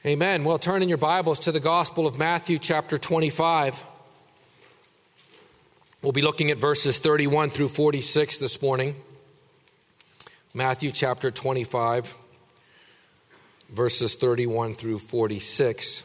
Amen. Well, turn in your Bibles to the Gospel of Matthew chapter 25. We'll be looking at verses 31 through 46 this morning. Matthew chapter 25, verses 31 through 46.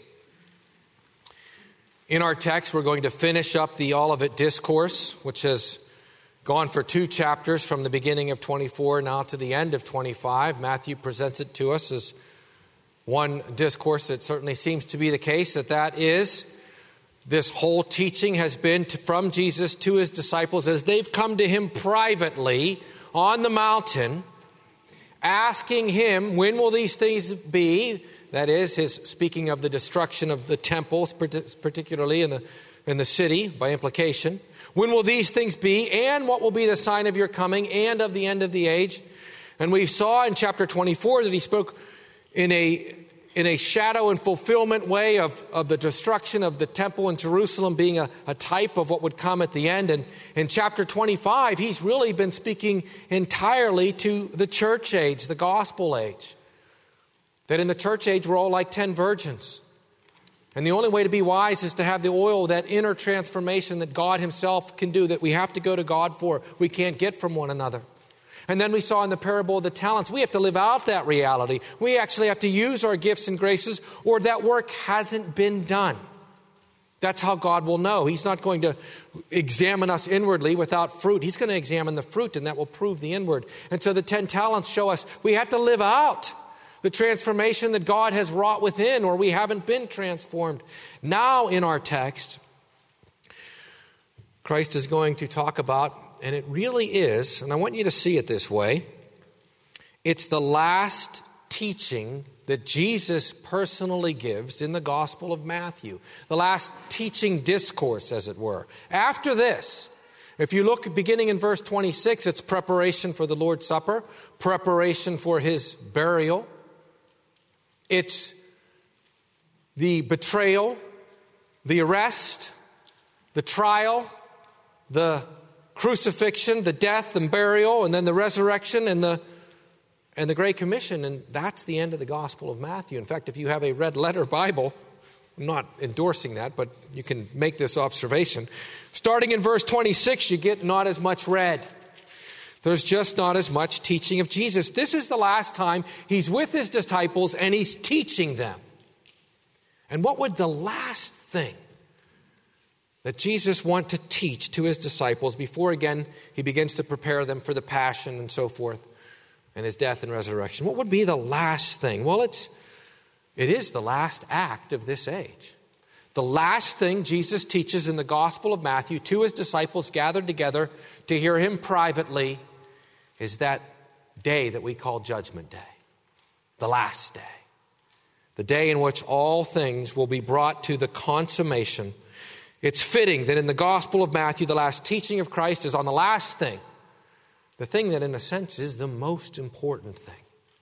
In our text, we're going to finish up the Olivet Discourse, which has gone for 2 chapters from the beginning of 24 now to the end of 25. Matthew presents it to us as one discourse. That certainly seems to be the case, that is, this whole teaching has been from Jesus to his disciples as they've come to him privately on the mountain, asking him, when will these things be? That is, his speaking of the destruction of the temples, particularly in the city, by implication. When will these things be? And what will be the sign of your coming and of the end of the age? And we saw in chapter 24 that he spoke in a shadow and fulfillment way of the destruction of the temple in Jerusalem being a type of what would come at the end. And in chapter 25, he's really been speaking entirely to the church age, the gospel age. That in the church age, we're all like 10 virgins. And the only way to be wise is to have the oil, that inner transformation that God himself can do, that we have to go to God for. We can't get from one another. And then we saw in the parable of the talents, we have to live out that reality. We actually have to use our gifts and graces, or that work hasn't been done. That's how God will know. He's not going to examine us inwardly without fruit. He's going to examine the fruit, and that will prove the inward. And so the 10 talents show us we have to live out the transformation that God has wrought within, or we haven't been transformed. Now in our text, Christ is going to talk about, and it really is, and I want you to see it this way, it's the last teaching that Jesus personally gives in the Gospel of Matthew. The last teaching discourse, as it were. After this, if you look beginning in verse 26, it's preparation for the Lord's Supper, preparation for his burial. It's the betrayal, the arrest, the trial, the crucifixion, the death and burial, and then the resurrection and the Great Commission. And that's the end of the Gospel of Matthew. In fact, if you have a red letter Bible, I'm not endorsing that, but you can make this observation. Starting in verse 26, you get not as much red. There's just not as much teaching of Jesus. This is the last time he's with his disciples and he's teaching them. And what would the last thing that Jesus want to teach to his disciples before, again, he begins to prepare them for the passion and so forth and his death and resurrection? What would be the last thing? Well, it is the last act of this age. The last thing Jesus teaches in the Gospel of Matthew to his disciples gathered together to hear him privately is that day that we call Judgment Day. The last day. The day in which all things will be brought to the consummation. It's fitting that in the Gospel of Matthew, the last teaching of Christ is on the last thing. The thing that, in a sense, is the most important thing.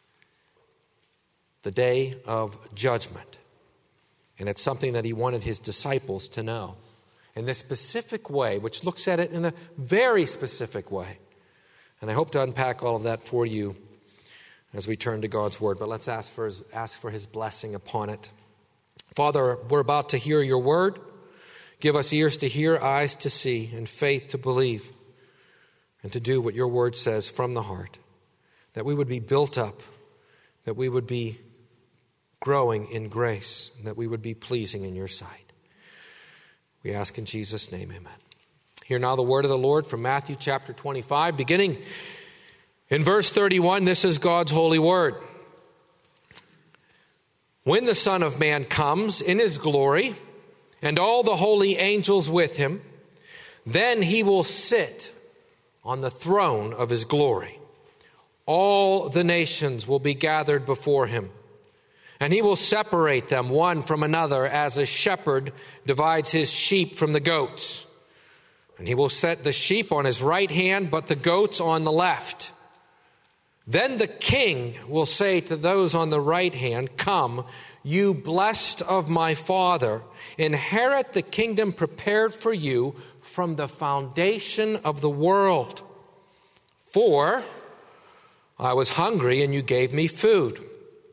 The day of judgment. And it's something that he wanted his disciples to know. In this specific way, which looks at it in a very specific way. And I hope to unpack all of that for you as we turn to God's Word. But let's ask for his blessing upon it. Father, we're about to hear your word. Give us ears to hear, eyes to see, and faith to believe, and to do what your word says from the heart. That we would be built up, that we would be growing in grace, and that we would be pleasing in your sight. We ask in Jesus' name, amen. Hear now the word of the Lord from Matthew chapter 25, beginning in verse 31. This is God's holy word. When the Son of Man comes in his glory, and all the holy angels with him, then he will sit on the throne of his glory. All the nations will be gathered before him, and he will separate them one from another as a shepherd divides his sheep from the goats. And he will set the sheep on his right hand, but the goats on the left. Then the king will say to those on the right hand, "Come, you blessed of my Father, inherit the kingdom prepared for you from the foundation of the world. For I was hungry and you gave me food.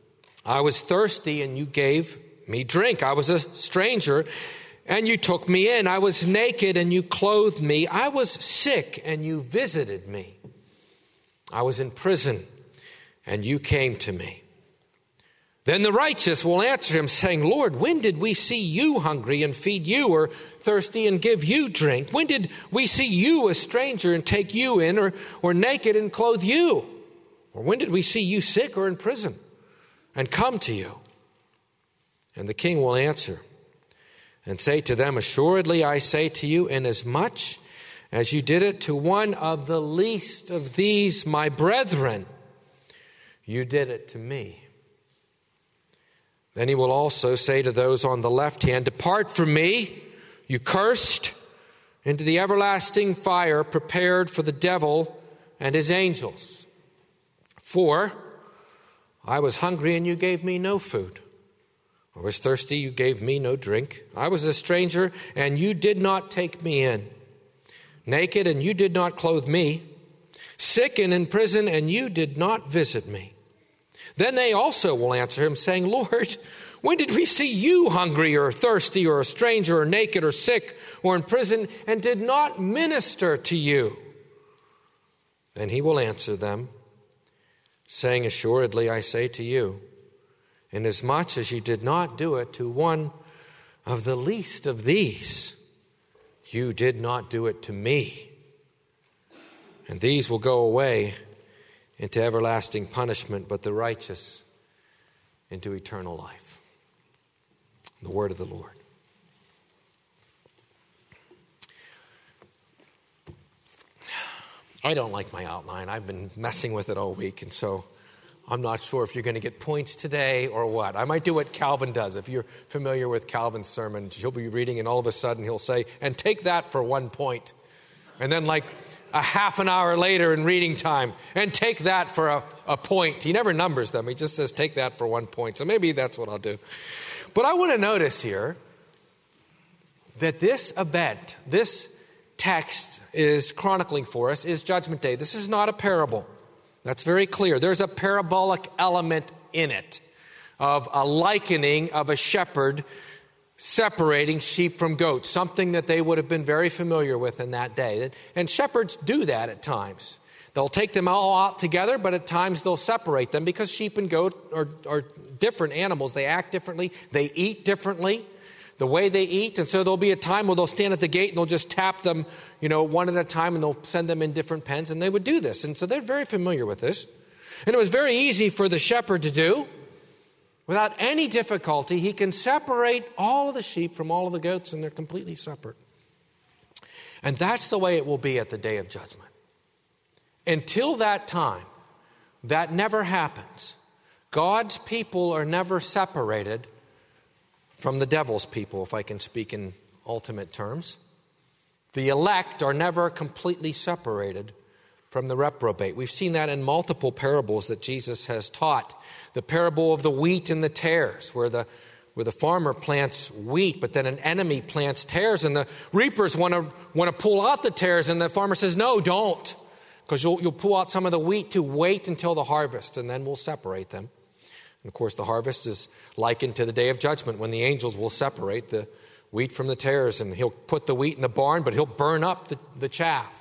I was thirsty, and you gave me drink. I was a stranger, and you took me in. I was naked, and you clothed me. I was sick, and you visited me. I was in prison, and you came to me." Then the righteous will answer him, saying, "Lord, when did we see you hungry and feed you, or thirsty and give you drink? When did we see you a stranger and take you in, or naked and clothe you? Or when did we see you sick or in prison and come to you?" And the king will answer and say to them, "Assuredly I say to you, inasmuch as you did it to one of the least of these my brethren, you did it to me." Then he will also say to those on the left hand, "Depart from me, you cursed, into the everlasting fire prepared for the devil and his angels. For I was hungry, and you gave me no food. I was thirsty, you gave me no drink. I was a stranger, and you did not take me in. Naked, and you did not clothe me. Sick and in prison, and you did not visit me." Then they also will answer him, saying, "Lord, when did we see you hungry or thirsty or a stranger or naked or sick or in prison and did not minister to you?" Then he will answer them, saying, "Assuredly I say to you, inasmuch as you did not do it to one of the least of these, you did not do it to me." And these will go away into everlasting punishment, but the righteous into eternal life. The word of the Lord. I don't like my outline. I've been messing with it all week, and so I'm not sure if you're going to get points today or what. I might do what Calvin does. If you're familiar with Calvin's sermon, he'll be reading, and all of a sudden he'll say, "And take that for 1 point." And then like a half an hour later in reading time, "And take that for a point." He never numbers them. He just says, "Take that for 1 point." So maybe that's what I'll do. But I want to notice here that this event, this text is chronicling for us, is Judgment Day. This is not a parable. That's very clear. There's a parabolic element in it of a likening of a shepherd separating sheep from goats, something that they would have been very familiar with in that day. And shepherds do that at times. They'll take them all out together, but at times they'll separate them because sheep and goat are different animals. They act differently. They eat differently, the way they eat. And so there'll be a time where they'll stand at the gate and they'll just tap them, one at a time, and they'll send them in different pens, and they would do this. And so they're very familiar with this. And it was very easy for the shepherd to do. Without any difficulty, he can separate all of the sheep from all of the goats, and they're completely separate. And that's the way it will be at the day of judgment. Until that time, that never happens. God's people are never separated from the devil's people, if I can speak in ultimate terms. The elect are never completely separated from the reprobate. We've seen that in multiple parables that Jesus has taught. The parable of the wheat and the tares, where the farmer plants wheat, but then an enemy plants tares, and the reapers want to pull out the tares, and the farmer says, "No, don't, because you'll pull out some of the wheat too. Wait until the harvest, and then we'll separate them." And of course, the harvest is likened to the day of judgment, when the angels will separate the wheat from the tares, and he'll put the wheat in the barn, but he'll burn up the chaff.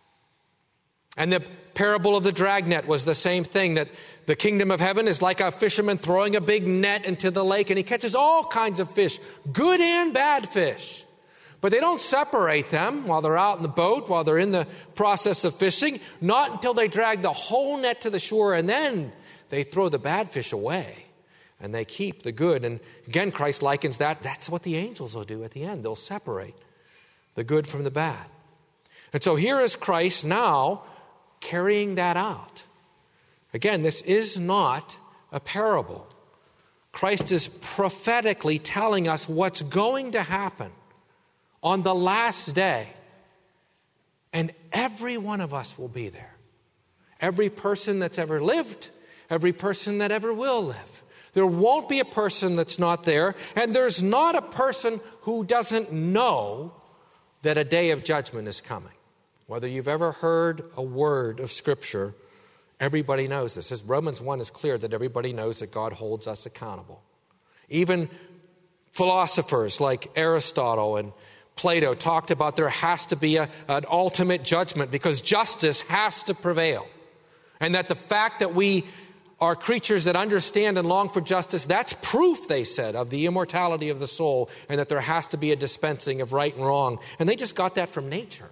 And the parable of the dragnet was the same thing, that the kingdom of heaven is like a fisherman throwing a big net into the lake, and he catches all kinds of fish, good and bad fish. But they don't separate them while they're out in the boat, while they're in the process of fishing, not until they drag the whole net to the shore, and then they throw the bad fish away, and they keep the good. And again, Christ likens that. That's what the angels will do at the end. They'll separate the good from the bad. And so here is Christ now carrying that out. Again, this is not a parable. Christ is prophetically telling us what's going to happen on the last day. And every one of us will be there. Every person that's ever lived, every person that ever will live. There won't be a person that's not there, and there's not a person who doesn't know that a day of judgment is coming. Whether you've ever heard a word of Scripture Everybody knows this. As Romans 1 is clear that everybody knows that God holds us accountable. Even philosophers like Aristotle and Plato talked about there has to be an ultimate judgment because justice has to prevail. And that the fact that we are creatures that understand and long for justice, that's proof, they said, of the immortality of the soul and that there has to be a dispensing of right and wrong. And they just got that from nature.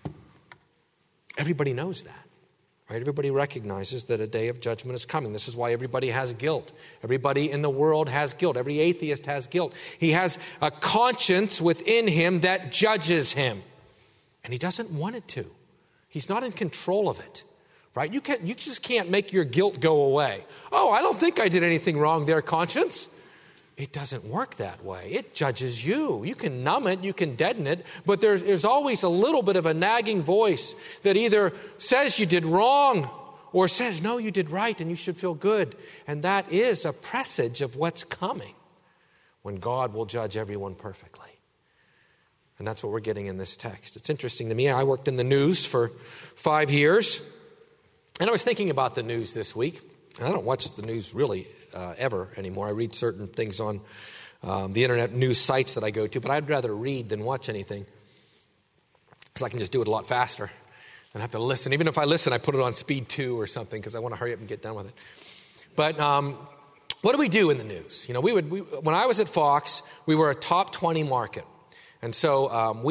Everybody knows that. Right? Everybody recognizes that a day of judgment is coming. This is why everybody has guilt. Everybody in the world has guilt. Every atheist has guilt. He has a conscience within him that judges him. And he doesn't want it to. He's not in control of it. Right? You just can't make your guilt go away. Oh, I don't think I did anything wrong there, conscience. It doesn't work that way. It judges you. You can numb it, you can deaden it, but there's always a little bit of a nagging voice that either says you did wrong or says, no, you did right and you should feel good. And that is a presage of what's coming when God will judge everyone perfectly. And that's what we're getting in this text. It's interesting to me. I worked in the news for 5 years, and I was thinking about the news this week. And I don't watch the news really ever anymore. I read certain things on the internet news sites that I go to, but I'd rather read than watch anything because I can just do it a lot faster and have to listen. Even if I listen, I put it on speed 2 or something because I want to hurry up and get done with it. But what do we do in the news? You know, when I was at Fox, we were a top 20 market. And so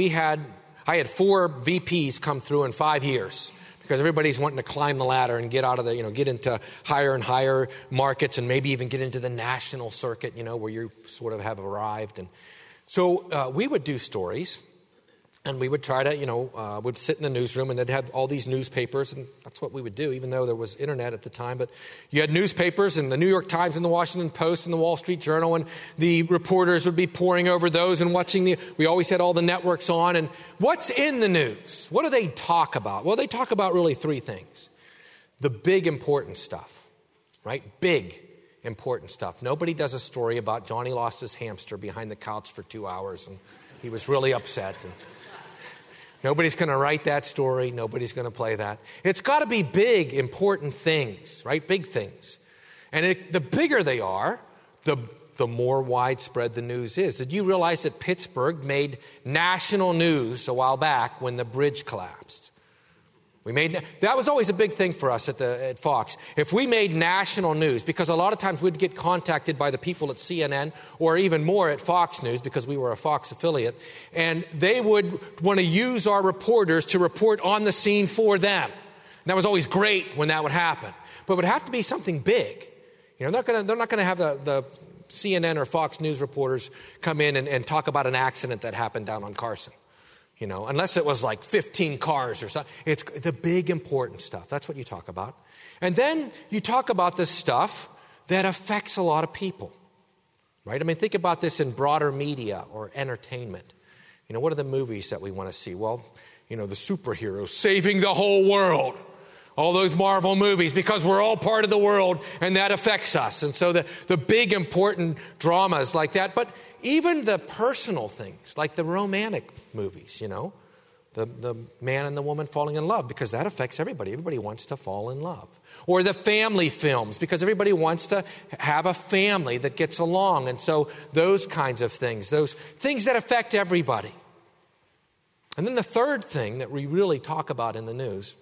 I had 4 VPs come through in 5 years. Because everybody's wanting to climb the ladder and get out of get into higher and higher markets and maybe even get into the national circuit, where you sort of have arrived. And so we would do stories and we would try to, we'd sit in the newsroom and they'd have all these newspapers and that's what we would do, even though there was internet at the time. But you had newspapers and the New York Times and the Washington Post and the Wall Street Journal, and the reporters would be poring over those and watching we always had all the networks on. And what's in the news? What do they talk about? Well, they talk about really 3 things. The big important stuff, right? Big important stuff. Nobody does a story about Johnny lost his hamster behind the couch for 2 hours and he was really upset. And nobody's going to write that story. Nobody's going to play that. It's got to be big, important things, right? Big things. And the bigger they are, the more widespread the news is. Did you realize that Pittsburgh made national news a while back when the bridge collapsed? That was always a big thing for us at Fox. If we made national news, because a lot of times we'd get contacted by the people at CNN or even more at Fox News because we were a Fox affiliate, and they would want to use our reporters to report on the scene for them. And that was always great when that would happen. But it would have to be something big. They're not going to have the CNN or Fox News reporters come in and talk about an accident that happened down on Carson. Unless it was like 15 cars or something. It's the big important stuff. That's what you talk about. And then you talk about the stuff that affects a lot of people, right? I mean, think about this in broader media or entertainment. What are the movies that we want to see? Well, the superheroes saving the whole world. All those Marvel movies, because we're all part of the world and that affects us. And so the big important dramas like that. But even the personal things, like the romantic movies, the man and the woman falling in love, because that affects everybody. Everybody wants to fall in love. Or the family films, because everybody wants to have a family that gets along. And so those kinds of things, those things that affect everybody. And then the third thing that we really talk about in the news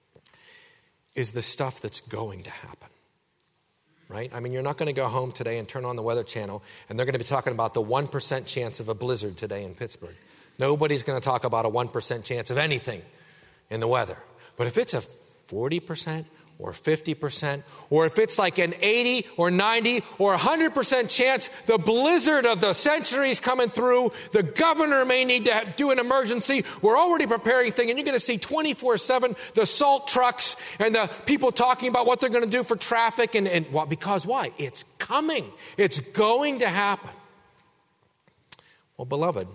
is the stuff that's going to happen. Right? I mean, you're not going to go home today and turn on the Weather Channel and they're going to be talking about the 1% chance of a blizzard today in Pittsburgh. Nobody's going to talk about a 1% chance of anything in the weather. But if it's a 40% or 50%, or if it's like an 80 or 90 or 100% chance the blizzard of the century's coming through, the governor may need to do an emergency. We're already preparing things, and you're going to see 24/7 the salt trucks and the people talking about what they're going to do for traffic. And because why? It's coming. It's going to happen. Well, beloved,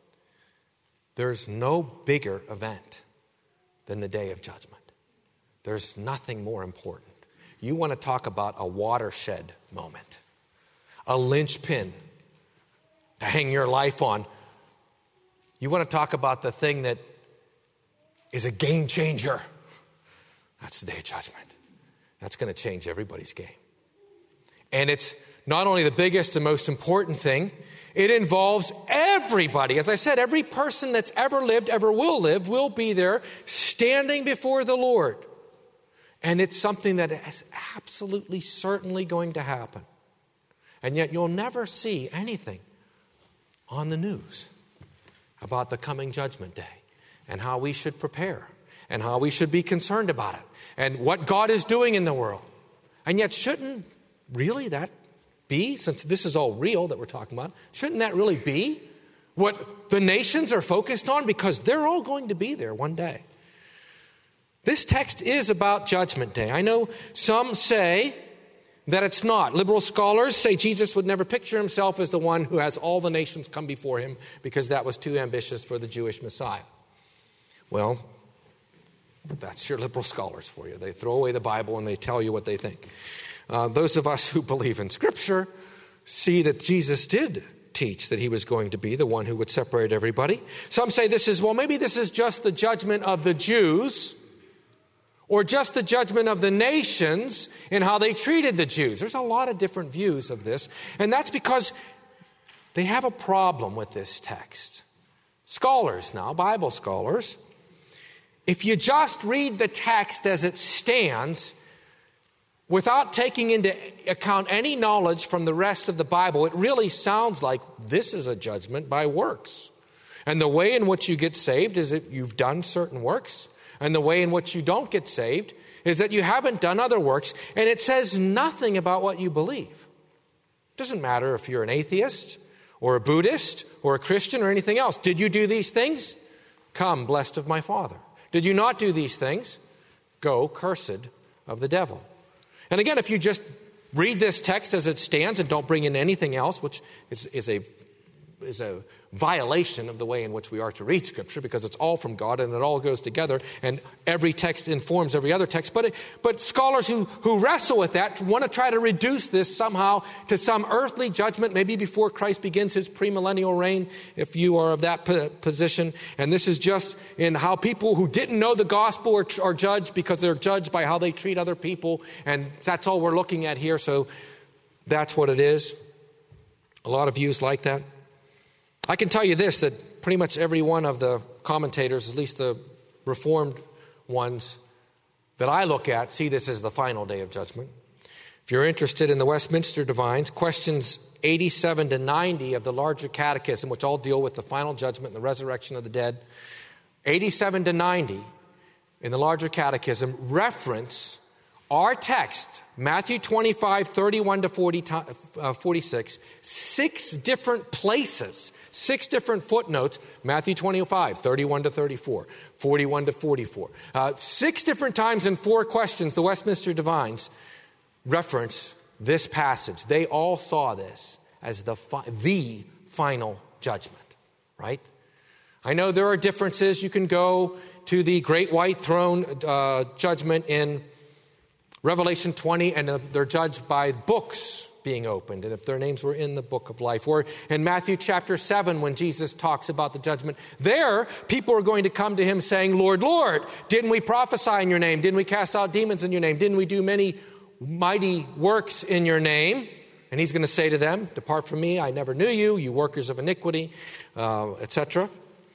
there's no bigger event than the day of judgment. There's nothing more important. You want to talk about a watershed moment, a linchpin to hang your life on. You want to talk about the thing that is a game changer. That's the day of judgment. That's going to change everybody's game. And it's not only the biggest and most important thing, it involves everybody. As I said, every person that's ever lived, ever will live, will be there standing before the Lord. And it's something that is absolutely certainly going to happen. And yet you'll never see anything on the news about the coming judgment day and how we should prepare and how we should be concerned about it and what God is doing in the world. And yet shouldn't really that be, since this is all real that we're talking about, shouldn't that really be what the nations are focused on? Because they're all going to be there one day. This text is about Judgment Day. I know some say that it's not. Liberal scholars say Jesus would never picture himself as the one who has all the nations come before him because that was too ambitious for the Jewish Messiah. Well, that's your liberal scholars for you. They throw away the Bible and they tell you what they think. Those of us who believe in Scripture see that Jesus did teach that he was going to be the one who would separate everybody. Some say maybe this is just the judgment of the Jews or just the judgment of the nations in how they treated the Jews. There's a lot of different views of this, and that's because they have a problem with this text. Scholars now, Bible scholars, if you just read the text as it stands, without taking into account any knowledge from the rest of the Bible, it really sounds like this is a judgment by works. And the way in which you get saved is that you've done certain works. And the way in which you don't get saved is that you haven't done other works. And it says nothing about what you believe. It doesn't matter if you're an atheist or a Buddhist or a Christian or anything else. Did you do these things? Come, blessed of my Father. Did you not do these things? Go, cursed of the devil. And again, if you just read this text as it stands and don't bring in anything else, which is a violation of the way in which we are to read Scripture, because it's all from God and it all goes together, and every text informs every other text. But scholars who wrestle with that want to try to reduce this somehow to some earthly judgment, maybe before Christ begins his premillennial reign, if you are of that position. And this is just in how people who didn't know the gospel are judged because they're judged by how they treat other people, and that's all we're looking at here, so that's what it is. A lot of views like that. I can tell you this, that pretty much every one of the commentators, at least the Reformed ones that I look at, see this as the final day of judgment. If you're interested in the Westminster Divines, questions 87 to 90 of the larger catechism, which all deal with the final judgment and the resurrection of the dead, 87 to 90 in the larger catechism reference our text, Matthew 25, 31 to 46, 6 different places, 6 different footnotes, Matthew 25, 31 to 34, 41 to 44. 6 different times in 4 questions, the Westminster Divines reference this passage. They all saw this as the final judgment, right? I know there are differences. You can go to the great white throne judgment in Revelation 20, and they're judged by books being opened, and if their names were in the book of life. Or in Matthew chapter 7, when Jesus talks about the judgment, there people are going to come to him saying, Lord, Lord, didn't we prophesy in your name? Didn't we cast out demons in your name? Didn't we do many mighty works in your name? And he's going to say to them, depart from me, I never knew you, you workers of iniquity, etc.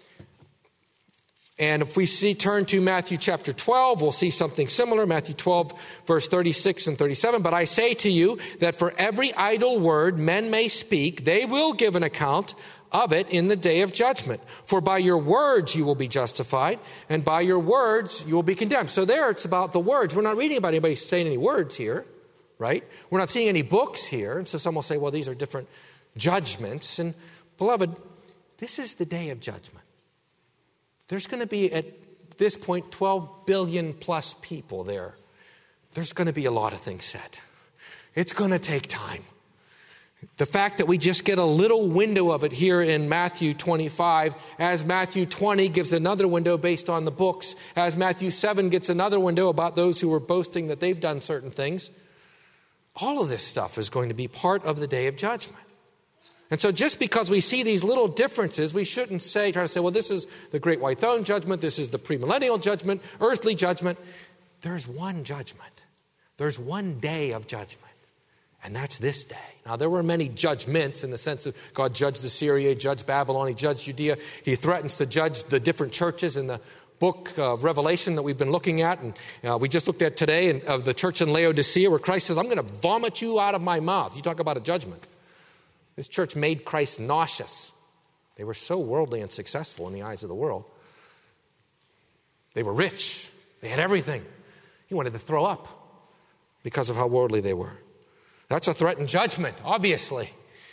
And if we turn to Matthew chapter 12, we'll see something similar. Matthew 12, verse 36 and 37. But I say to you that for every idle word men may speak, they will give an account of it in the day of judgment. For by your words you will be justified, and by your words you will be condemned. So there it's about the words. We're not reading about anybody saying any words here, right? We're not seeing any books here. And so some will say, well, these are different judgments. And beloved, this is the day of judgment. There's going to be, at this point, 12 billion plus people there. There's going to be a lot of things said. It's going to take time. The fact that we just get a little window of it here in Matthew 25, as Matthew 20 gives another window based on the books, as Matthew 7 gets another window about those who were boasting that they've done certain things, all of this stuff is going to be part of the day of judgment. And so just because we see these little differences, we shouldn't try to say, well, this is the great white throne judgment, this is the premillennial judgment, earthly judgment. There's one judgment. There's one day of judgment, and that's this day. Now, there were many judgments in the sense of God judged Assyria, judged Babylon, he judged Judea. He threatens to judge the different churches in the book of Revelation that we've been looking at. And we just looked at today of the church in Laodicea where Christ says, I'm going to vomit you out of my mouth. You talk about a judgment. This church made Christ nauseous. They were so worldly and successful in the eyes of the world. They were rich. They had everything. He wanted to throw up because of how worldly they were. That's a threatened judgment, obviously.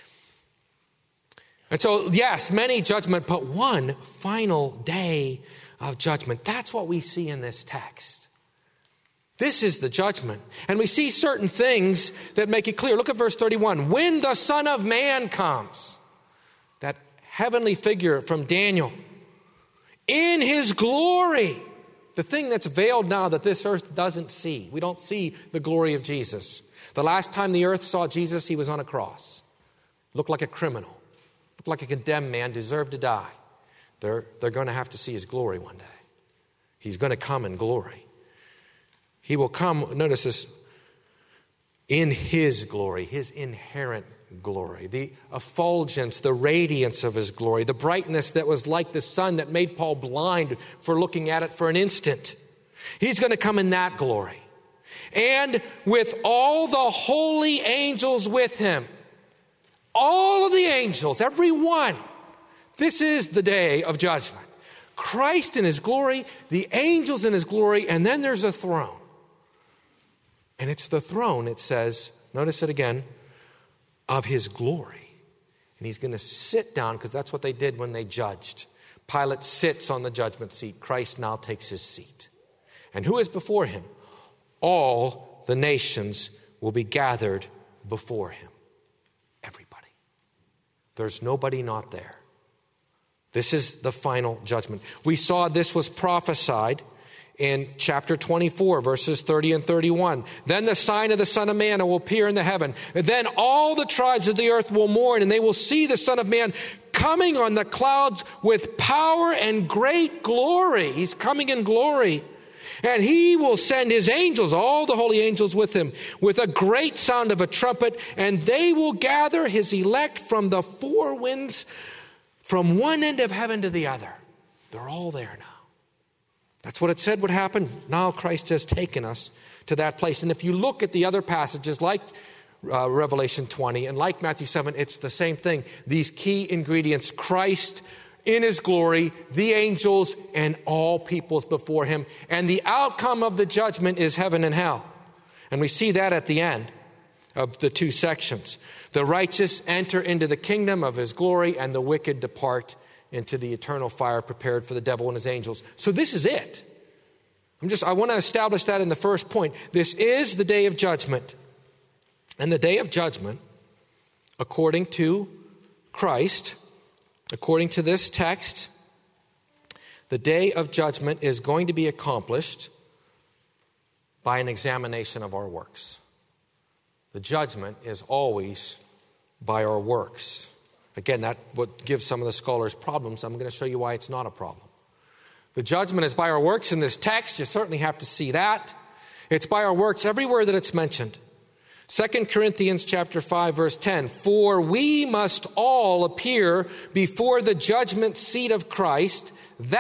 And so, yes, many judgment, but one final day of judgment. That's what we see in this text. This is the judgment. And we see certain things that make it clear. Look at verse 31. When the Son of Man comes, that heavenly figure from Daniel, in his glory, the thing that's veiled now that this earth doesn't see. We don't see the glory of Jesus. The last time the earth saw Jesus, he was on a cross. Looked like a criminal. Looked like a condemned man, deserved to die. They're going to have to see his glory one day. He's going to come in glory. He will come, notice this, in his glory, his inherent glory, the effulgence, the radiance of his glory, the brightness that was like the sun that made Paul blind for looking at it for an instant. He's going to come in that glory. And with all the holy angels with him. All of the angels, every one. This is the day of judgment. Christ in his glory, the angels in his glory, and then there's a throne. And it's the throne, it says, notice it again, of his glory. And he's going to sit down, because that's what they did when they judged. Pilate sits on the judgment seat. Christ now takes his seat. And who is before him? All the nations will be gathered before him. Everybody. There's nobody not there. This is the final judgment. We saw this was prophesied in chapter 24, verses 30 and 31. Then the sign of the Son of Man will appear in the heaven. And then all the tribes of the earth will mourn, and they will see the Son of Man coming on the clouds with power and great glory. He's coming in glory. And he will send his angels, all the holy angels with him, with a great sound of a trumpet, and they will gather his elect from the four winds, from one end of heaven to the other. They're all there now. That's what it said would happen. Now Christ has taken us to that place. And if you look at the other passages like Revelation 20 and like Matthew 7, it's the same thing. These key ingredients, Christ in his glory, the angels, and all peoples before him. And the outcome of the judgment is heaven and hell. And we see that at the end of the two sections. The righteous enter into the kingdom of his glory, and the wicked depart into the eternal fire prepared for the devil and his angels. So this is it. I want to establish that in the first point. This is the day of judgment. And the day of judgment, according to Christ, according to this text, the day of judgment is going to be accomplished by an examination of our works. The judgment is always by our works. Again, that what gives some of the scholars problems. I'm going to show you why it's not a problem. The judgment is by our works in this text. You certainly have to see that. It's by our works everywhere that it's mentioned. 2 Corinthians chapter 5, verse 10, for we must all appear before the judgment seat of Christ,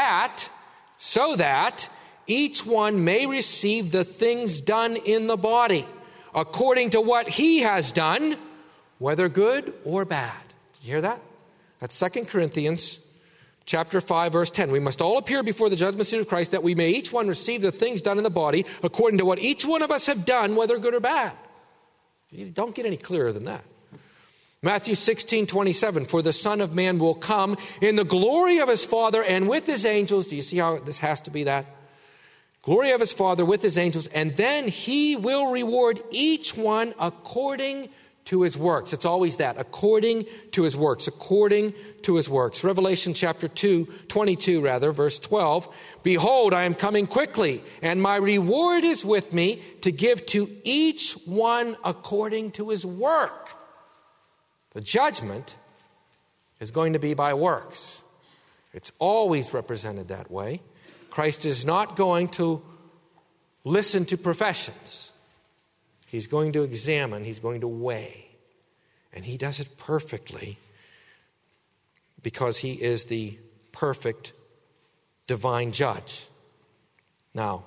so that each one may receive the things done in the body, according to what he has done, whether good or bad. Did you hear that? That's 2 Corinthians chapter 5, verse 10. We must all appear before the judgment seat of Christ, that we may each one receive the things done in the body, according to what each one of us have done, whether good or bad. You don't get any clearer than that. Matthew 16:27, for the Son of Man will come in the glory of his Father and with his angels. Do you see how this has to be that? Glory of his Father with his angels, and then he will reward each one according to his works. It's always that, according to his works, according to his works. Revelation chapter 22, verse 12. Behold, I am coming quickly, and my reward is with me to give to each one according to his work. The judgment is going to be by works. It's always represented that way. Christ is not going to listen to professions. He's going to examine. He's going to weigh. And he does it perfectly because he is the perfect divine judge. Now,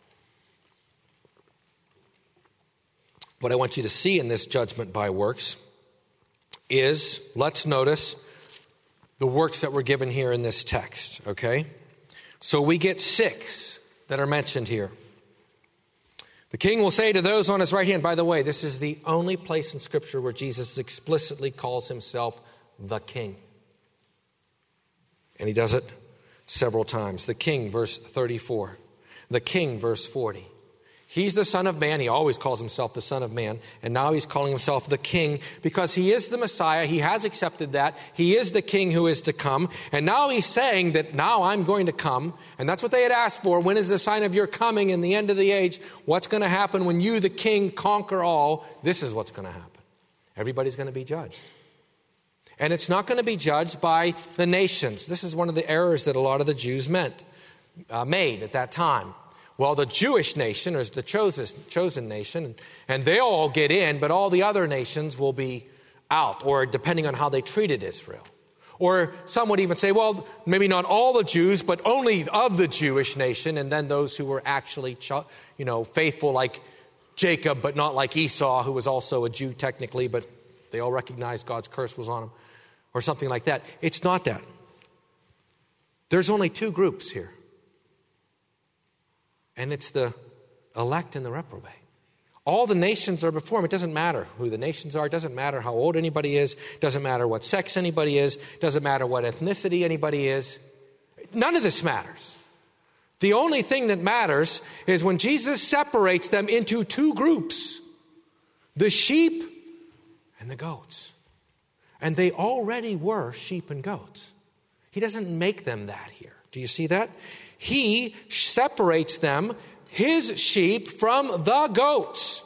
what I want you to see in this judgment by works is, let's notice the works that were given here in this text, okay? So we get 6 that are mentioned here. The king will say to those on his right hand, by the way, this is the only place in Scripture where Jesus explicitly calls himself the king. And he does it several times. The king, verse 34. The king, verse 40. He's the Son of Man. He always calls himself the Son of Man. And now he's calling himself the King because he is the Messiah. He has accepted that. He is the King who is to come. And now he's saying that now I'm going to come. And that's what they had asked for. When is the sign of your coming in the end of the age? What's going to happen when you, the King, conquer all? This is what's going to happen. Everybody's going to be judged. And it's not going to be judged by the nations. This is one of the errors that a lot of the Jews made at that time. Well, the Jewish nation is the chosen nation, and they all get in, but all the other nations will be out, or depending on how they treated Israel. Or some would even say, well, maybe not all the Jews, but only of the Jewish nation, and then those who were actually, faithful like Jacob, but not like Esau, who was also a Jew technically, but they all recognized God's curse was on him, or something like that. It's not that. There's only 2 groups here. And it's the elect and the reprobate. All the nations are before him. It doesn't matter who the nations are. It doesn't matter how old anybody is. It doesn't matter what sex anybody is. It doesn't matter what ethnicity anybody is. None of this matters. The only thing that matters is when Jesus separates them into 2 groups. The sheep and the goats. And they already were sheep and goats. He doesn't make them that here. Do you see that? He separates them, his sheep, from the goats.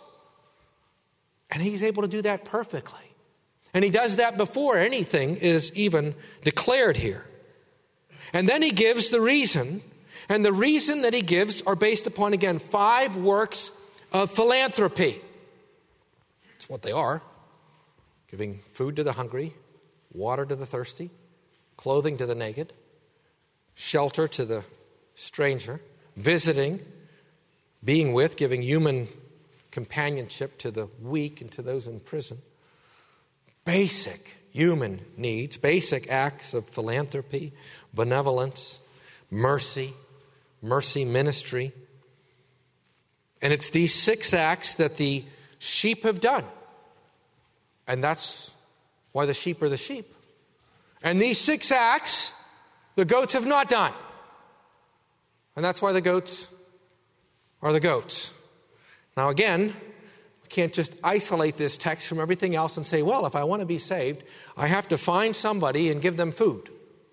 And he's able to do that perfectly. And he does that before anything is even declared here. And then he gives the reason. And the reason that he gives are based upon, again, 5 works of philanthropy. That's what they are. Giving food to the hungry, water to the thirsty, clothing to the naked, shelter to the stranger, visiting, being with, giving human companionship to the weak and to those in prison. Basic human needs, basic acts of philanthropy, benevolence, mercy ministry. And it's these 6 acts that the sheep have done. And that's why the sheep are the sheep. And these 6 acts, the goats have not done. And that's why the goats are the goats. Now again, we can't just isolate this text from everything else and say, well, if I want to be saved, I have to find somebody and give them food.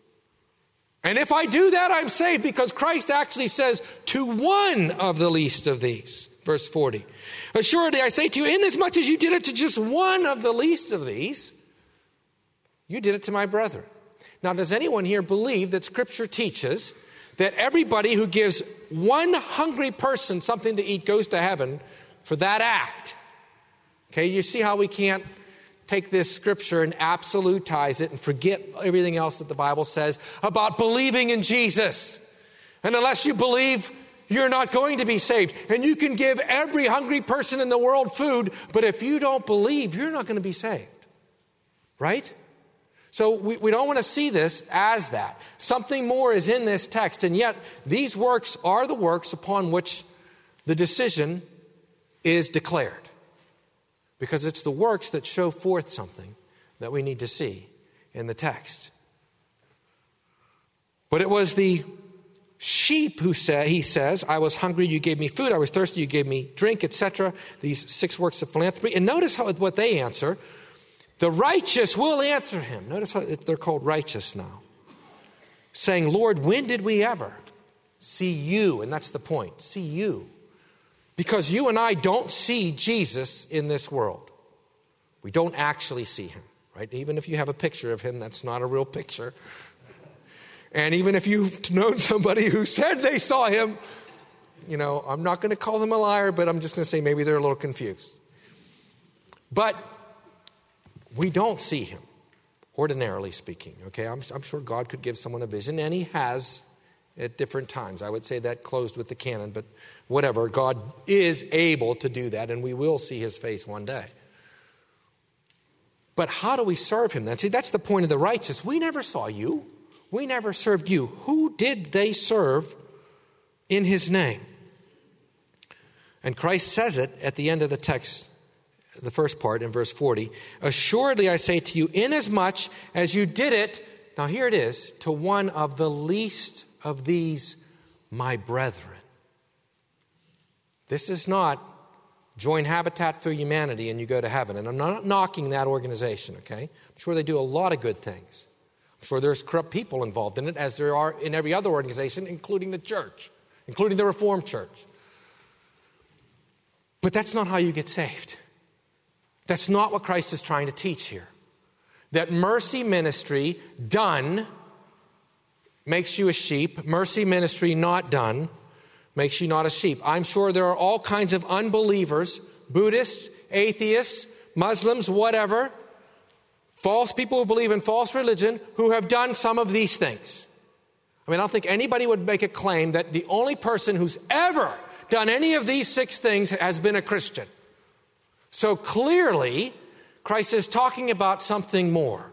And if I do that, I'm saved because Christ actually says, to one of the least of these. Verse 40. Assuredly, I say to you, inasmuch as you did it to just one of the least of these, you did it to my brethren. Now, does anyone here believe that Scripture teaches that everybody who gives one hungry person something to eat goes to heaven for that act? Okay, you see how we can't take this Scripture and absolutize it and forget everything else that the Bible says about believing in Jesus. And unless you believe, you're not going to be saved. And you can give every hungry person in the world food, but if you don't believe, you're not going to be saved. Right? So we don't want to see this as that. Something more is in this text, and yet these works are the works upon which the decision is declared. Because it's the works that show forth something that we need to see in the text. But it was the sheep who said, he says, I was hungry, you gave me food, I was thirsty, you gave me drink, etc. These 6 works of philanthropy. And notice what they answer. The righteous will answer him. Notice how they're called righteous now. Saying, Lord, when did we ever see you? And that's the point. See you. Because you and I don't see Jesus in this world. We don't actually see him, right? Even if you have a picture of him, that's not a real picture. And even if you've known somebody who said they saw him, I'm not going to call them a liar, but I'm just going to say maybe they're a little confused. But we don't see him, ordinarily speaking. Okay, I'm sure God could give someone a vision, and he has at different times. I would say that closed with the canon, but whatever. God is able to do that, and we will see his face one day. But how do we serve him then? See, that's the point of the righteous. We never saw you. We never served you. Who did they serve in his name? And Christ says it at the end of the text, the first part in verse 40. Assuredly, I say to you, inasmuch as you did it, now here it is, to one of the least of these, my brethren. This is not join Habitat for Humanity and you go to heaven. And I'm not knocking that organization, okay? I'm sure they do a lot of good things. I'm sure there's corrupt people involved in it, as there are in every other organization, including the church, including the Reformed Church. But that's not how you get saved. That's not what Christ is trying to teach here. That mercy ministry done makes you a sheep. Mercy ministry not done makes you not a sheep. I'm sure there are all kinds of unbelievers, Buddhists, atheists, Muslims, whatever, false people who believe in false religion who have done some of these things. I don't think anybody would make a claim that the only person who's ever done any of these 6 things has been a Christian. So clearly, Christ is talking about something more.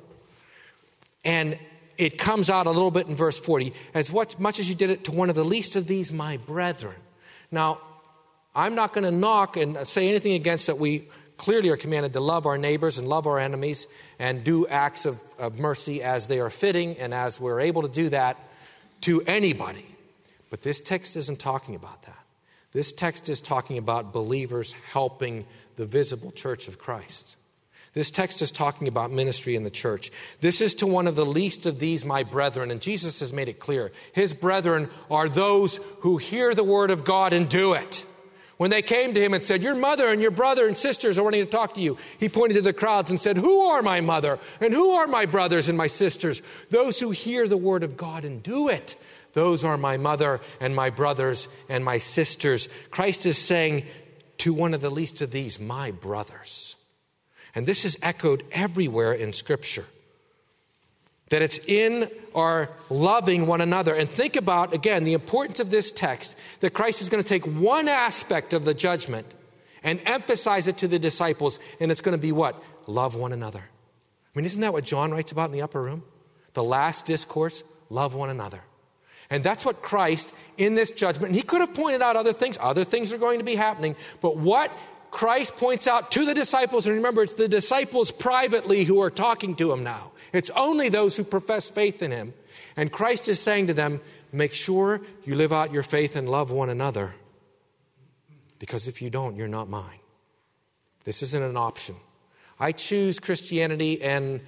And it comes out a little bit in verse 40. As much as you did it to one of the least of these, my brethren. Now, I'm not going to knock and say anything against that. We clearly are commanded to love our neighbors and love our enemies and do acts of mercy as they are fitting and as we're able to do that to anybody. But this text isn't talking about that. This text is talking about believers helping the visible church of Christ. This text is talking about ministry in the church. This is to one of the least of these, my brethren. And Jesus has made it clear. His brethren are those who hear the word of God and do it. When they came to him and said, your mother and your brother and sisters are wanting to talk to you, he pointed to the crowds and said, who are my mother and who are my brothers and my sisters? Those who hear the word of God and do it. Those are my mother and my brothers and my sisters. Christ is saying to one of the least of these, my brothers. And this is echoed everywhere in Scripture. That it's in our loving one another. And think about, again, the importance of this text, that Christ is going to take one aspect of the judgment and emphasize it to the disciples. And it's going to be what? Love one another. Isn't that what John writes about in the upper room? The last discourse, love one another. And that's what Christ, in this judgment, and he could have pointed out other things are going to be happening. But what Christ points out to the disciples, and remember, it's the disciples privately who are talking to him now. It's only those who profess faith in him. And Christ is saying to them, make sure you live out your faith and love one another. Because if you don't, you're not mine. This isn't an option. I choose Christianity and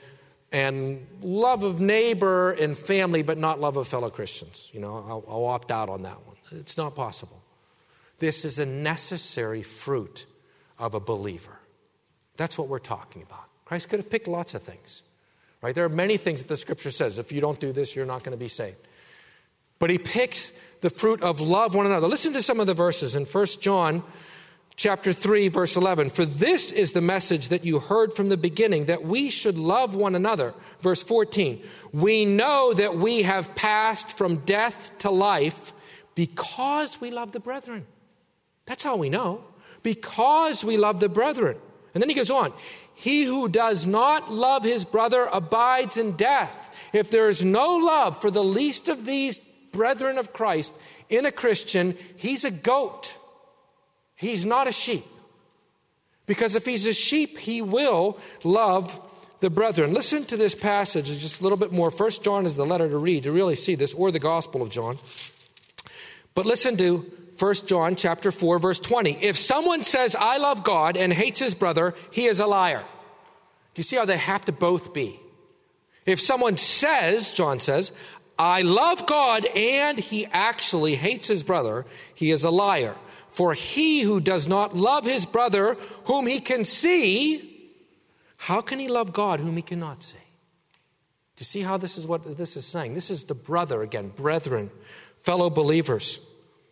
love of neighbor and family, but not love of fellow Christians. I'll opt out on that one. It's not possible. This is a necessary fruit of a believer. That's what we're talking about. Christ could have picked lots of things, right? There are many things that the Scripture says. If you don't do this, you're not going to be saved. But he picks the fruit of love one another. Listen to some of the verses in 1 John chapter 3, verse 11. For this is the message that you heard from the beginning, that we should love one another. Verse 14. We know that we have passed from death to life because we love the brethren. That's how we know. Because we love the brethren. And then he goes on. He who does not love his brother abides in death. If there is no love for the least of these brethren of Christ in a Christian, he's a goat. He's not a sheep. Because if he's a sheep, he will love the brethren. Listen to this passage just a little bit more. 1 John is the letter to read to really see this, or the Gospel of John. But listen to 1 John chapter 4, verse 20. If someone says, I love God and hates his brother, he is a liar. Do you see how they have to both be? If someone says, John says, I love God and he actually hates his brother, he is a liar. For he who does not love his brother whom he can see, how can he love God whom he cannot see? Do you see how this is what this is saying? This is the brother, again, brethren, fellow believers.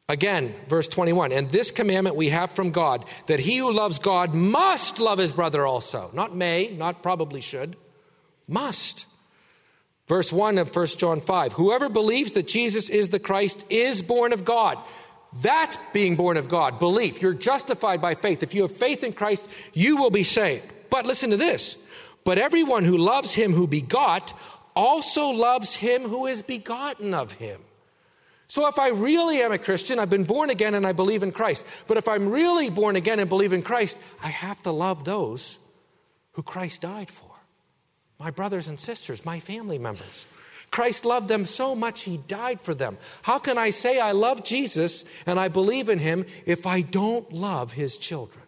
Again, verse 21, and this commandment we have from God, that he who loves God must love his brother also. Not may, not probably should, must. Verse 1 of 1 John 5, whoever believes that Jesus is the Christ is born of God. That's being born of God, belief. You're justified by faith. If you have faith in Christ, you will be saved. But listen to this. But everyone who loves him who begot also loves him who is begotten of him. So if I really am a Christian, I've been born again and I believe in Christ. But if I'm really born again and believe in Christ, I have to love those who Christ died for. My brothers and sisters, my family members. Christ loved them so much he died for them. How can I say I love Jesus and I believe in him if I don't love his children?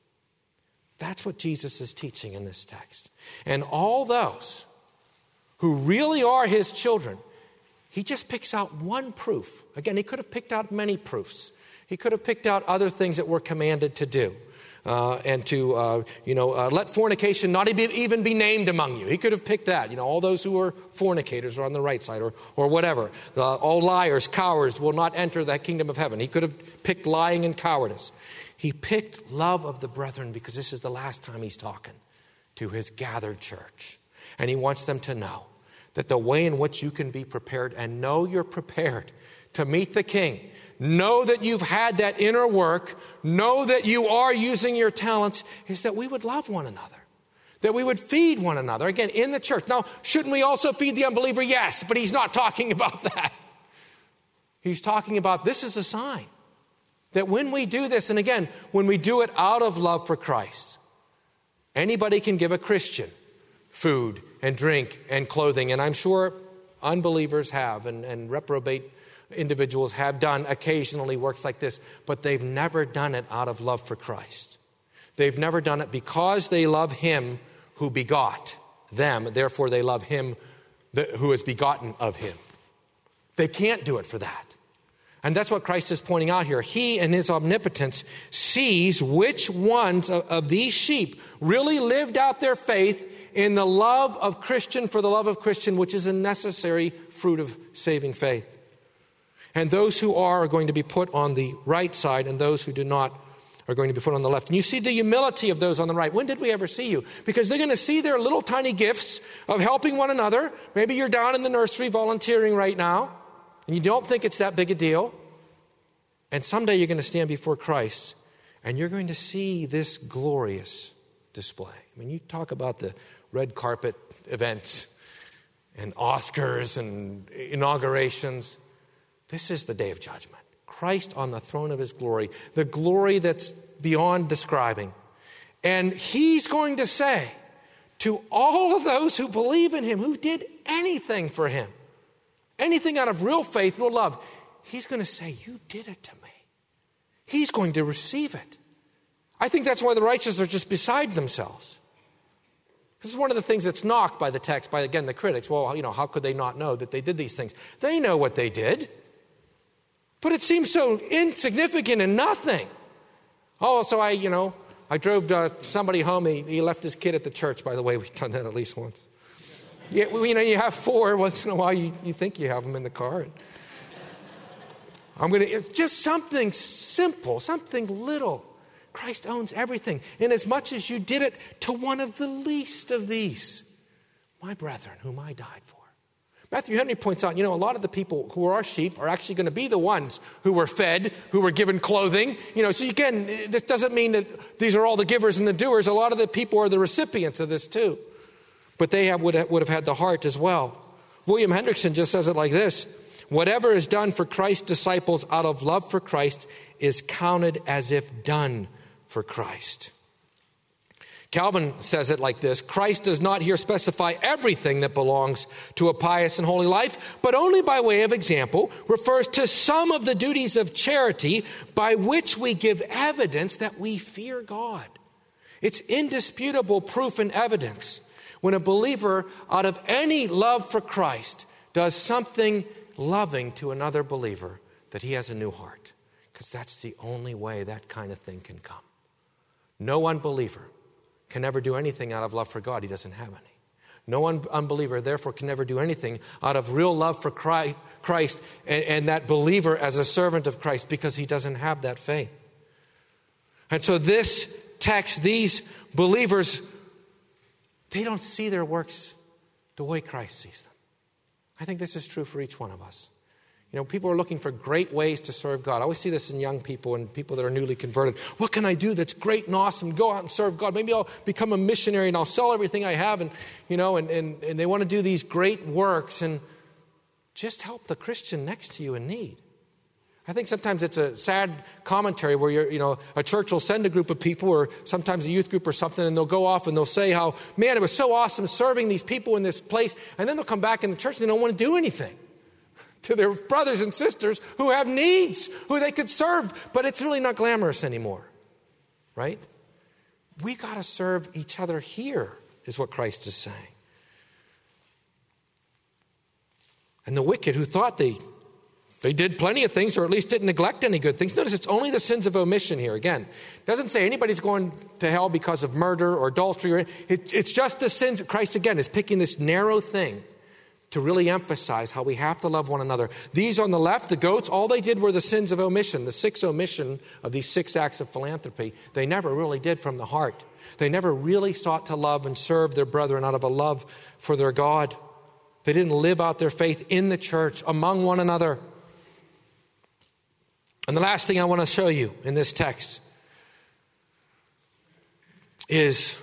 That's what Jesus is teaching in this text. And all those who really are his children, he just picks out one proof. Again, he could have picked out many proofs. He could have picked out other things that we're commanded to do. And to let fornication not even be named among you. He could have picked that. All those who are fornicators are on the right side or whatever. All liars, cowards will not enter the kingdom of heaven. He could have picked lying and cowardice. He picked love of the brethren because this is the last time he's talking to his gathered church. And he wants them to know that the way in which you can be prepared and know you're prepared to meet the King, know that you've had that inner work, know that you are using your talents, is that we would love one another, that we would feed one another, again, in the church. Now, shouldn't we also feed the unbeliever? Yes, but he's not talking about that. He's talking about this is a sign that when we do this, and again, when we do it out of love for Christ, anybody can give a Christian food and drink and clothing, and I'm sure unbelievers have, and reprobate individuals have done occasionally works like this, but they've never done it out of love for Christ. They've never done it because they love him who begot them, therefore they love him who is begotten of him. They can't do it for that. And that's what Christ is pointing out here. He, in his omnipotence, sees which ones of these sheep really lived out their faith in the love of Christian for the love of Christian, which is a necessary fruit of saving faith. And those who are going to be put on the right side, and those who do not are going to be put on the left. And you see the humility of those on the right. When did we ever see you? Because they're going to see their little tiny gifts of helping one another. Maybe you're down in the nursery volunteering right now, and you don't think it's that big a deal. And someday you're going to stand before Christ, and you're going to see this glorious display. I mean, you talk about the red carpet events and Oscars and inaugurations. This is the day of judgment. Christ on the throne of his glory, the glory that's beyond describing. And he's going to say to all of those who believe in him, who did anything for him, anything out of real faith, real love, he's going to say, you did it to me. He's going to receive it. I think that's why the righteous are just beside themselves. This is one of the things that's knocked by the text, by, again, the critics. Well, how could they not know that they did these things? They know what they did. But it seems so insignificant and nothing. Oh, so I drove somebody home. He left his kid at the church, by the way. We've done that at least once. Yeah, you have 4. Once in a while, you think you have them in the car. It's just something simple, something little. Christ owns everything. In as much as you did it to one of the least of these, my brethren, whom I died for. Matthew Henry points out, a lot of the people who are our sheep are actually going to be the ones who were fed, who were given clothing. So again, this doesn't mean that these are all the givers and the doers. A lot of the people are the recipients of this too. But they would have had the heart as well. William Hendrickson just says it like this: whatever is done for Christ's disciples out of love for Christ is counted as if done for Christ. Calvin says it like this: Christ does not here specify everything that belongs to a pious and holy life, but only by way of example refers to some of the duties of charity by which we give evidence that we fear God. It's indisputable proof and evidence when a believer, out of any love for Christ, does something loving to another believer, that he has a new heart. Because that's the only way that kind of thing can come. No unbeliever can never do anything out of love for God. He doesn't have any. No unbeliever, therefore, can never do anything out of real love for Christ and that believer as a servant of Christ, because he doesn't have that faith. And so this text, these believers, they don't see their works the way Christ sees them. I think this is true for each one of us. You know, people are looking for great ways to serve God. I always see this in young people and people that are newly converted. What can I do that's great and awesome? Go out and serve God. Maybe I'll become a missionary and I'll sell everything I have. And, you know, and they want to do these great works. And just help the Christian next to you in need. I think sometimes it's a sad commentary where a church will send a group of people, or sometimes a youth group or something, and they'll go off and they'll say how, man, it was so awesome serving these people in this place. And then they'll come back in the church and they don't want to do anything to their brothers and sisters who have needs, who they could serve. But it's really not glamorous anymore, right? We got to serve each other here, is what Christ is saying. And the wicked who thought they did plenty of things, or at least didn't neglect any good things. Notice it's only the sins of omission here. Again, it doesn't say anybody's going to hell because of murder or adultery. It's just the sins. Christ, again, is picking this narrow thing to really emphasize how we have to love one another. These on the left, the goats, all they did were the sins of omission, the 6 omission of these 6 acts of philanthropy. They never really did from the heart. They never really sought to love and serve their brethren out of a love for their God. They didn't live out their faith in the church, among one another. And the last thing I want to show you in this text is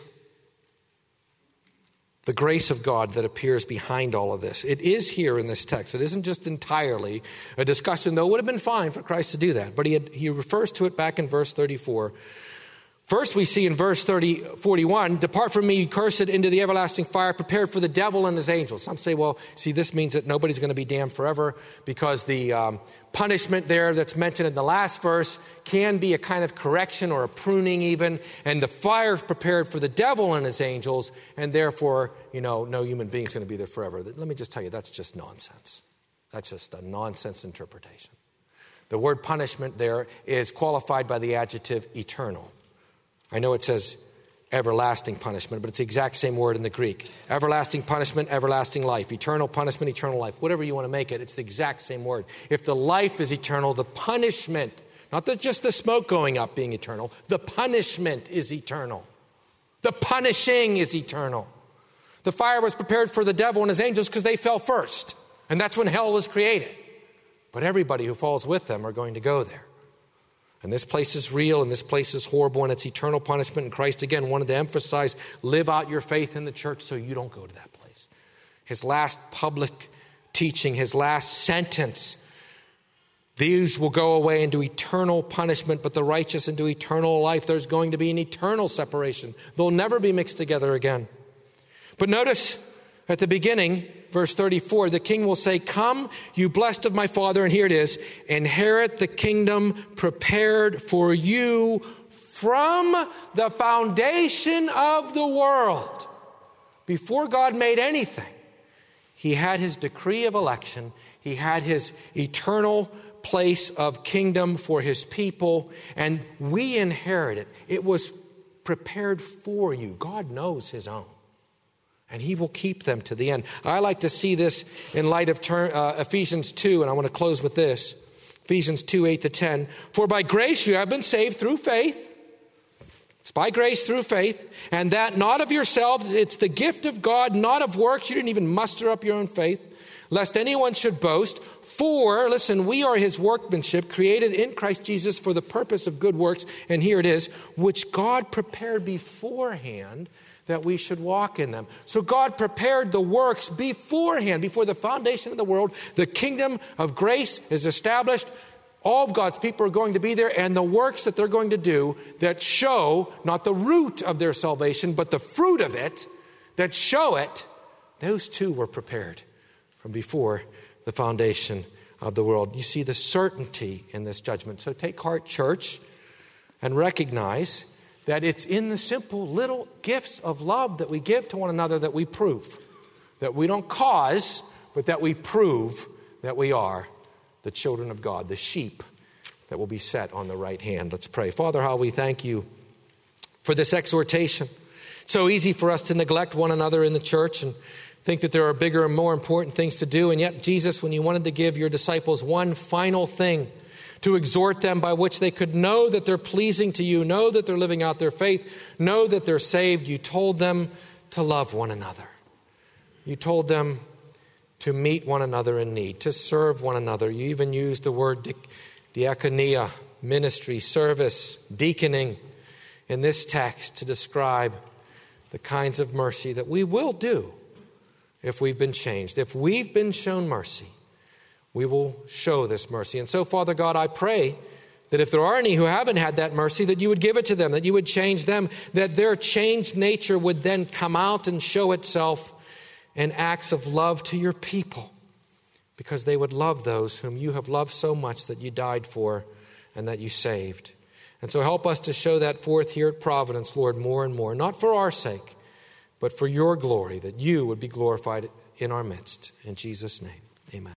the grace of God that appears behind all of this. It is here in this text. It isn't just entirely a discussion, though it would have been fine for Christ to do that. But he refers to it back in verse 34. First, we see in verse 41, depart from me, you cursed, into the everlasting fire, prepared for the devil and his angels. Some say, well, see, this means that nobody's going to be damned forever, because the punishment there that's mentioned in the last verse can be a kind of correction or a pruning even. And the fire is prepared for the devil and his angels, and therefore, no human being is going to be there forever. Let me just tell you, that's just nonsense. That's just a nonsense interpretation. The word punishment there is qualified by the adjective eternal. I know it says everlasting punishment, but it's the exact same word in the Greek. Everlasting punishment, everlasting life. Eternal punishment, eternal life. Whatever you want to make it, it's the exact same word. If the life is eternal, the punishment, not just the smoke going up being eternal, the punishment is eternal. The punishing is eternal. The fire was prepared for the devil and his angels because they fell first. And that's when hell was created. But everybody who falls with them are going to go there. And this place is real, and this place is horrible, and it's eternal punishment. And Christ, again, wanted to emphasize, live out your faith in the church so you don't go to that place. His last public teaching, his last sentence, these will go away into eternal punishment, but the righteous into eternal life. There's going to be an eternal separation. They'll never be mixed together again. But notice at the beginning, verse 34, the king will say, come, you blessed of my Father, and here it is, inherit the kingdom prepared for you from the foundation of the world. Before God made anything, he had his decree of election. He had his eternal place of kingdom for his people, and we inherit it. It was prepared for you. God knows his own. And he will keep them to the end. I like to see this in light of Ephesians 2, and I want to close with this. Ephesians 2, 8-10. For by grace you have been saved through faith. It's by grace through faith. And that not of yourselves, it's the gift of God, not of works. You didn't even muster up your own faith, lest anyone should boast. For, listen, we are his workmanship, created in Christ Jesus for the purpose of good works. And here it is, which God prepared beforehand that we should walk in them. So God prepared the works beforehand, before the foundation of the world. The kingdom of grace is established. All of God's people are going to be there, and the works that they're going to do that show not the root of their salvation, but the fruit of it, that show it, those too were prepared from before the foundation of the world. You see the certainty in this judgment. So take heart, church, and recognize that it's in the simple little gifts of love that we give to one another that we prove. That we don't cause, but that we prove that we are the children of God, the sheep that will be set on the right hand. Let's pray. Father, how we thank you for this exhortation. So easy for us to neglect one another in the church and think that there are bigger and more important things to do. And yet, Jesus, when you wanted to give your disciples one final thing to exhort them by which they could know that they're pleasing to you, know that they're living out their faith, know that they're saved, you told them to love one another. You told them to meet one another in need, to serve one another. You even used the word diakonia, ministry, service, deaconing in this text to describe the kinds of mercy that we will do if we've been changed. If we've been shown mercy, we will show this mercy. And so, Father God, I pray that if there are any who haven't had that mercy, that you would give it to them, that you would change them, that their changed nature would then come out and show itself in acts of love to your people, because they would love those whom you have loved so much that you died for and that you saved. And so help us to show that forth here at Providence, Lord, more and more, not for our sake, but for your glory, that you would be glorified in our midst. In Jesus' name, amen.